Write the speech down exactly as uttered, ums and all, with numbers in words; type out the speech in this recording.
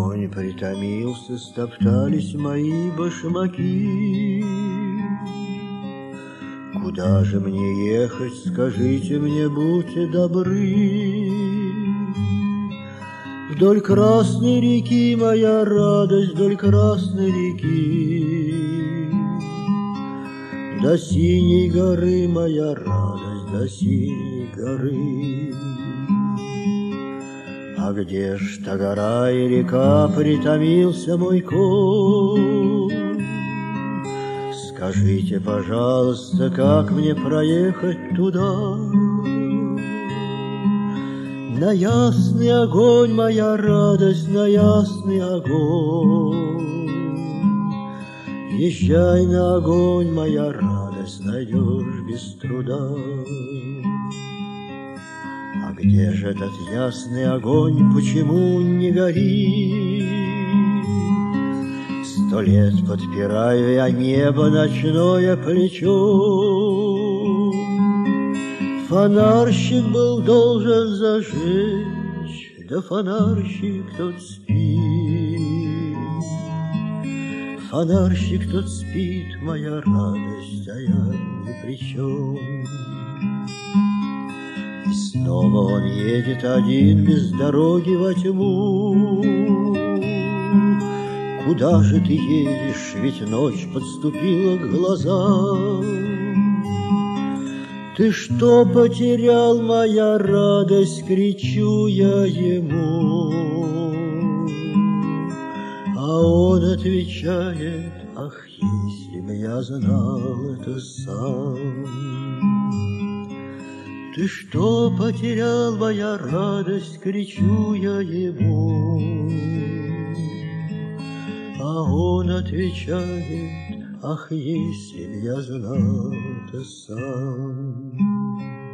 огонь притомился, стоптались мои башмаки. Куда же мне ехать, скажите мне, будьте добры. Вдоль Красной реки, моя радость, вдоль Красной реки. До синей горы, моя радость, до синей горы. А где ж та гора и река, притомился мой конь? Скажите, пожалуйста, как мне проехать туда? На ясный огонь, моя радость, на ясный огонь. Езжай на огонь, моя радость, найдешь без труда. А где же этот ясный огонь, почему не горит? Сто лет подпираю я небо ночное плечо. Фонарщик был должен зажечь, да фонарщик тот спит. Фонарщик тот спит, моя радость, а я ни при чем. И снова он едет один без дороги во тьму. Куда же ты едешь, ведь ночь подступила к глазам? Ты что потерял, моя радость, кричу я ему. А он отвечает: ах, если б я знал это сам. Ты что потерял, моя радость, кричу я ему. А он отвечает: ах, если б я знал это сам.